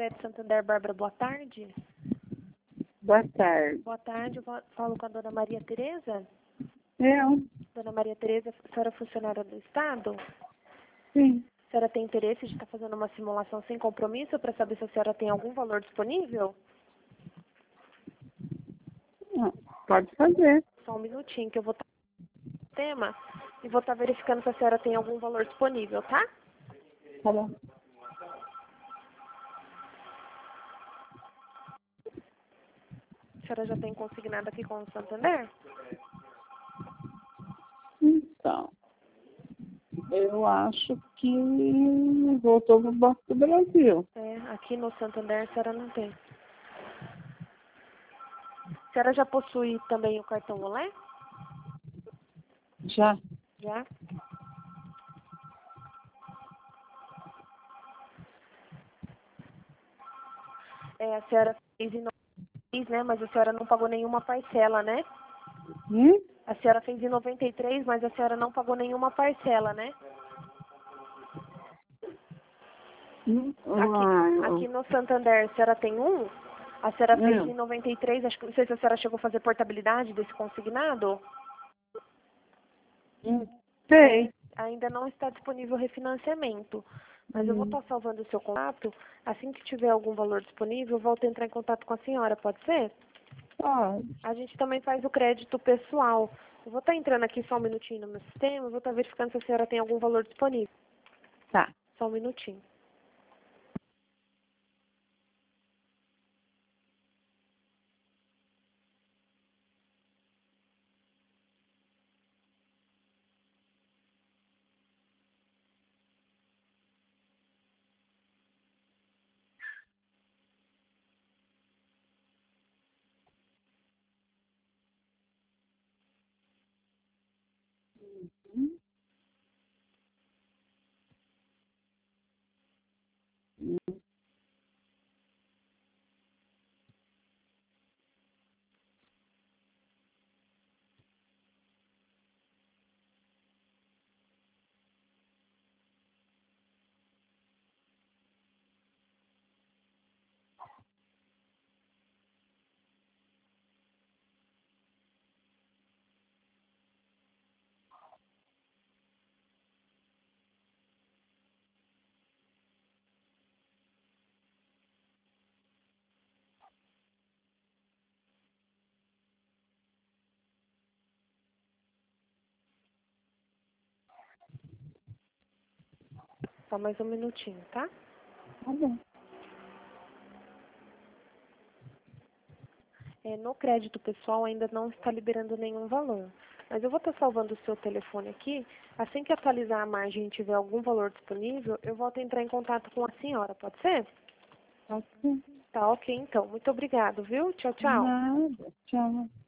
Crédito Santander, Bárbara, boa tarde. Boa tarde. Boa tarde, eu falo com a dona Maria Tereza. Eu? Dona Maria Tereza, a senhora é funcionária do Estado? Sim. A senhora tem interesse de estar fazendo uma simulação sem compromisso para saber se a senhora tem algum valor disponível? Não, pode fazer. Só um minutinho que eu vou estar no tema e vou estar verificando se a senhora tem algum valor disponível, tá? Tá bom. A senhora já tem consignado aqui com o Santander? Então, eu acho que voltou pro Banco do Brasil. É, aqui no Santander a senhora não tem. A senhora já possui também o cartão Olé? Já? Já? É, a senhora fez em 93, né? Mas a senhora não pagou nenhuma parcela, né? A senhora fez em 93, mas a senhora não pagou nenhuma parcela, né? Aqui no Santander, a senhora tem um? A senhora fez em 93, acho que não sei se a senhora chegou a fazer portabilidade desse consignado. Sei. Ainda não está disponível refinanciamento, mas eu vou estar salvando o seu contato. Assim que tiver algum valor disponível, eu volto a entrar em contato com a senhora, pode ser? Pode. A gente também faz o crédito pessoal. Eu vou estar entrando aqui só um minutinho no meu sistema, eu vou estar verificando se a senhora tem algum valor disponível. Tá. Só um minutinho. Só mais um minutinho, tá? Tá bom. No crédito pessoal ainda não está liberando nenhum valor. Mas eu vou estar salvando o seu telefone aqui. Assim que atualizar a margem e tiver algum valor disponível, eu volto a entrar em contato com a senhora, pode ser? Pode ser. Tá ok, então. Muito obrigado, viu? Tchau, tchau. Nada. Tchau.